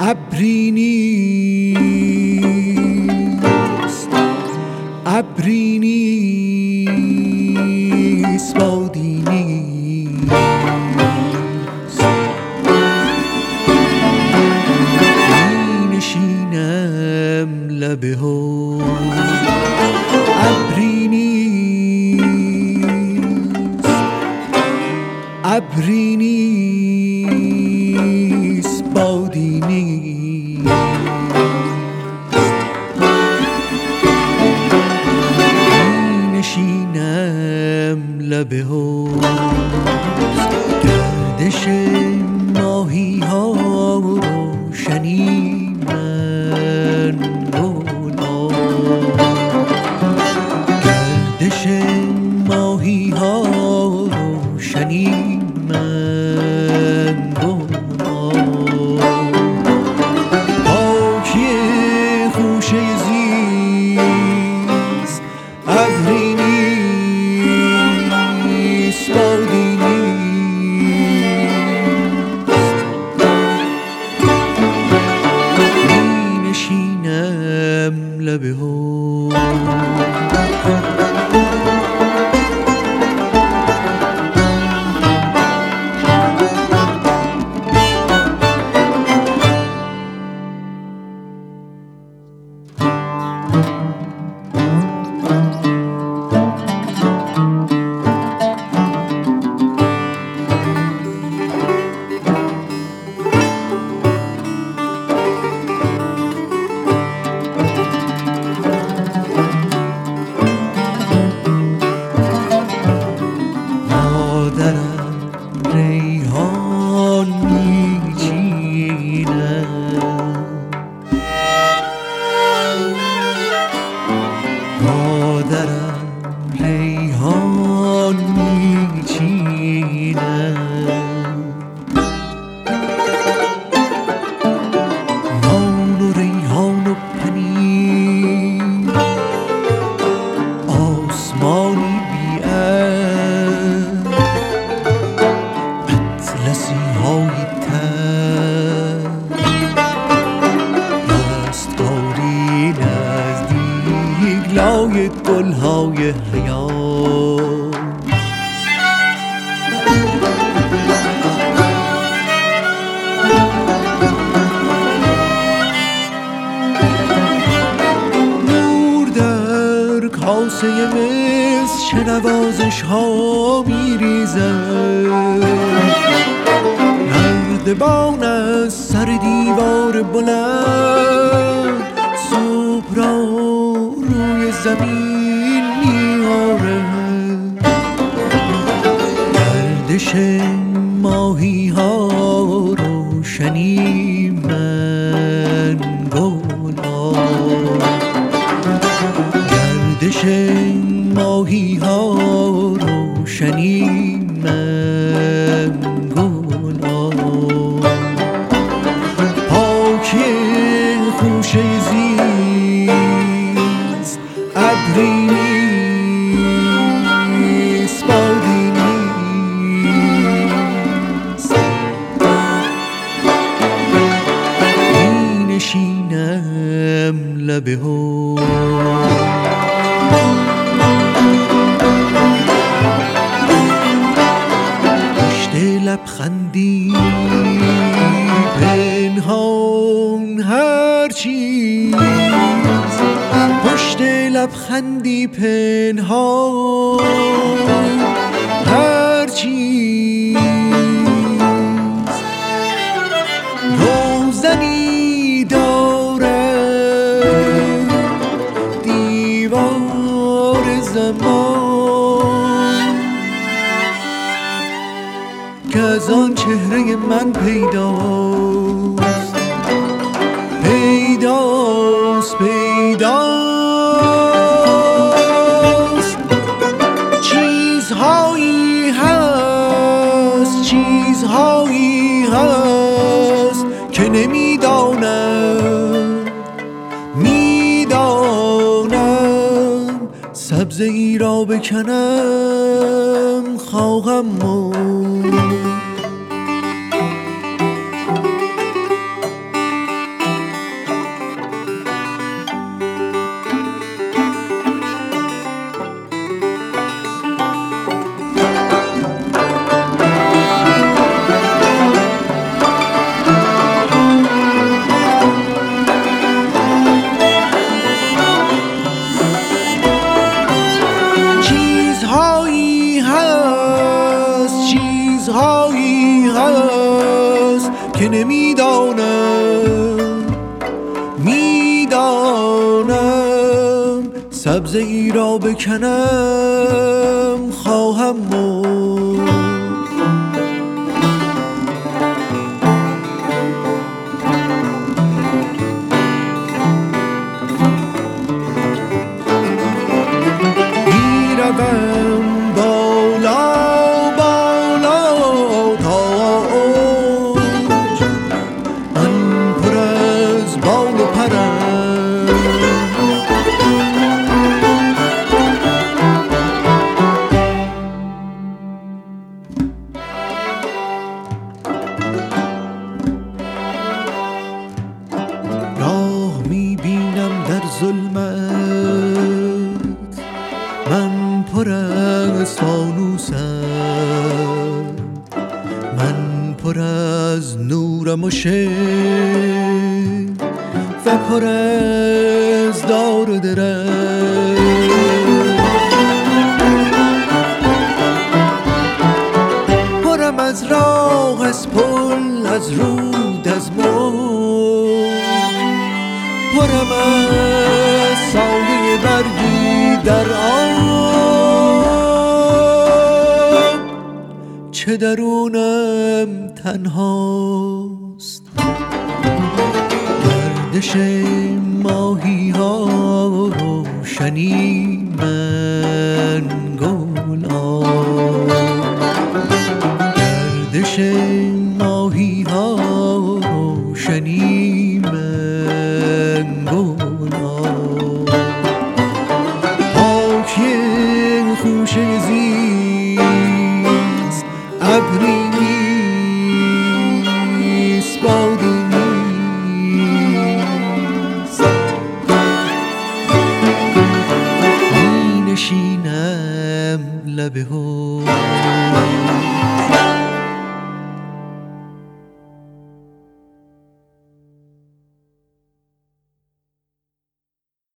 ابری نیست، ابری نیست، بادی نیست. می نشینم لب حوض، ابری نیست، ابری نیست، بادی نیست. می نشینم لب حوض، گردش ماهی ها روشنی من گلا، گردش ماهی ها روشنی من گلا، پاکی خوشه زیست، ابری نیست، بادی نیست. می نشینم لب حوض، مادرم ریحان میچینم، مادرم ریحان میچینم، نان و ریحان و پنیر، آسمانی بی اطلسی های تر، دستکاری نزدیک لای گل های حیات. نور در کاسه مس چه نوازش ها میریزد، نردبان از سر دیوار بلند صبح را روی زمین میآرد، گردش ماهی ها روشنی من گلا، گردش ماهی ها روشنی من گلا، پاکی خوشه زیست، ابری نیست، بادی نیست. می نشینم لب حوض، لبخندی پنهان هر چیز، پشت لبخندی پنهان هر چیز، روزنی دارد دیوار زمان که از آن چهره من پیداست، پیداست، پیداست. چیزهایی هست، چیزهایی هست که نمیدانم، میدانم سبزه ای را بکنم خواهم مرد. که میدانم سبزه ای را بکنم خواهم مرد. میروم بالا بالا تا اوج، من پر از بال و پرم. راه میبینم در ظلمت، من پر از فانوسم، من پر از نورم و شعر و پر از دار و درم. پرم از راه، از پل، از رود، از موج، پرم از سایه برگی در آب. چه درونم تنهاست، گردش ماهی ها روشنی من گلاب. گردش ماهی ها روشنی من گلاب. پاکی خوشه زیست ابری نیست، بادی نیست. می نشینم لب